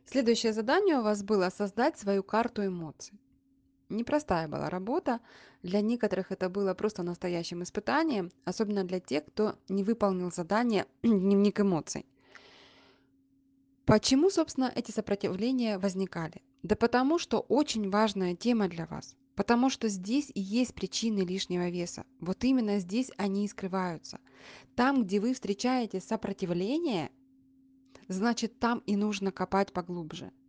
Следующее задание у вас было создать свою карту эмоций. Непростая была работа. Для некоторых это было просто настоящим испытанием, особенно для тех, кто не выполнил задание «Дневник эмоций». Почему, собственно, эти сопротивления возникали? Да потому что очень важная тема для вас. Потому что здесь и есть причины лишнего веса. Вот именно здесь они и скрываются. Там, где вы встречаете сопротивление, значит, там и нужно копать поглубже.